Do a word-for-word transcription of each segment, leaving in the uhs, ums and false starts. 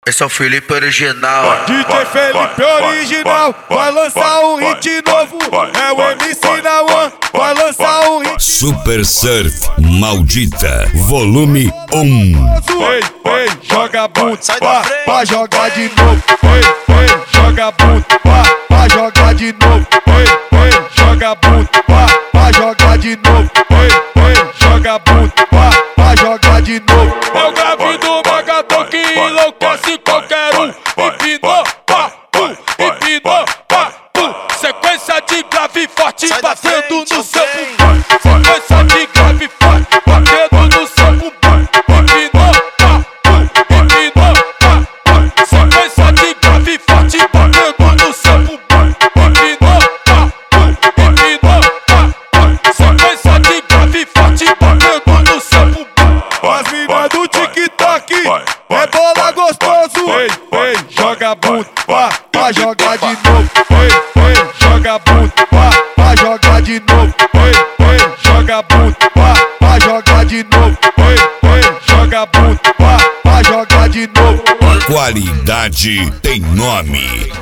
Esse é o Felipe original. D J Felipe original vai lançar um hit novo. É o M C da One, vai lançar um hit. Super Surf Maldita, volume um. Ei, ei, joga bunda, pá, pá, jogar de novo. Ei, ei, joga bunda, pá, pá, jogar de novo. Ei, ei, joga bunda, pá, pá, jogar de novo. Ei, ei, joga bunda, pá, pá, jogar de novo. Eu grave do magatão que enlouquece qualquer um. Empinou, pá, pum, empinou, pá, pum. Sequência de grave forte batendo no seu bumbum. Sequência de grave forte batendo no seu bumbum. Empinou, pá, pum, empinou, pá, pum. Sequência de grave forte batendo no seu bumbum. Empinou, pá, pum, empinou, pá, pum. Sequência de grave forte batendo no seu bumbum. As minas do TikTok é bola gostoso. Ei, ei, joga bunda, pá, pá, jogar de novo. Ei, ei, joga bunda, pá, pá, jogar de novo. Ei, ei, joga bunda, pá, pá, jogar de novo. Ei, ei, joga bunda, pá, pá, jogar de novo. Qualidade tem nome.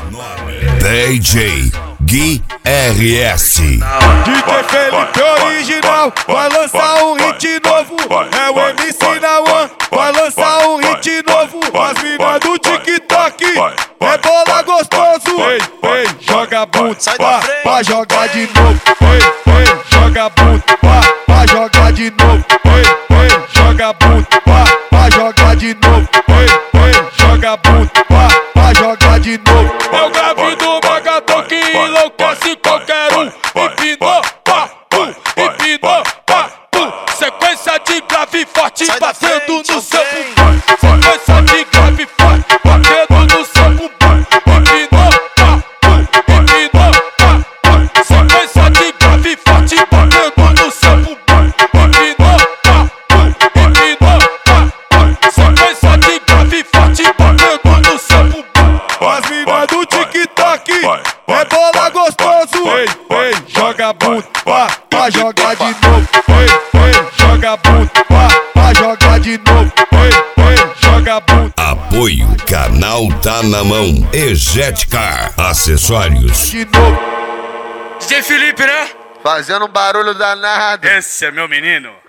D J Gui R S. D J Felipe original vai lançar um hit novo. É o M C da One, vai lançar um hit novo. As minas do TikTok é bola gostoso. Ei, ei, joga bunda, pá, pá, jogar de novo. Ei, ei, joga bunda, pá, pá, jogar de novo. Ei, ei, joga bunda, pá, pá, jogar de novo. Ei, ei, joga bunda, pá, pá, jogar de novo. Eu grave do magatão que enlouquece qualquer um. Empinou, pá, pum, empinou, pá, pum. Sequência de grave forte batendo no seu bumbum. Sequência de grave forte batendo no seu bumbum. Empinou, pá, pum, empinou, pá, pum. Sequência de grave forte batendo no seu bumbum. Empinou, pá, pum, empinou, pá, pum. Sequência de grave forte batendo no seu bumbum. As minas do TikTok é bola gostoso. Ei, ei, joga bunda, pá, pá, jogar de novo. Ei, ei, joga bunda, pá, pá, jogar de novo. Ei, ei, joga bunda. Apoio Canal Tá Na Mão. Ejetica Acessórios. De novo. D J Felipe, né? Fazendo um barulho danado. Esse é meu menino.